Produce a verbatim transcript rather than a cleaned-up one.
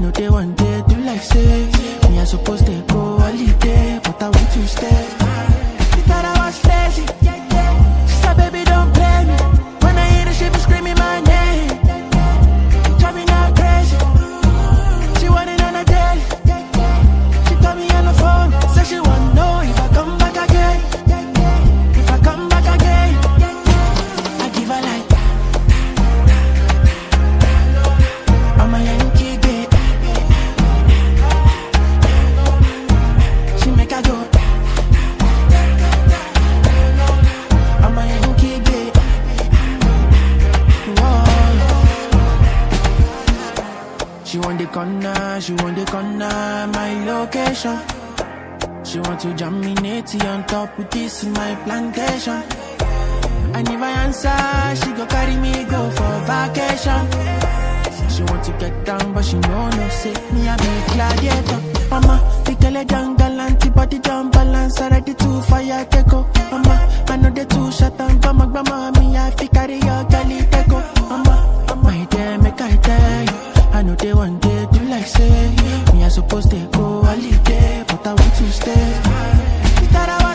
know they want day do like say me I supposed to go holiday, but I want to stay. She thought I was lazy. She said, baby, don't play me. When I hear the shit, be screaming my name. Driving her crazy. She wanted on a daily. She called me on the phone. Said she wanna know if I come back again. If I come back again, I give her like I'm a Yankee bitch. She make her go. I'm a Yankee bitch. Whoa. She want the corner, she want the corner, my location. She want to jam me natty on top with this in my plantation. I never answer, she go carry me go for vacation. She want to get down, but she know no say me a big gladiator. Mama, the girl down galant, body down balance, already too fire take go. Mama, I know they too shut down, grandma, grandma, me I fi carry your galley take go. Mama, my dear, make I tell you, I know they want day do like say me I supposed to go holiday, but I want to stay. She thought I was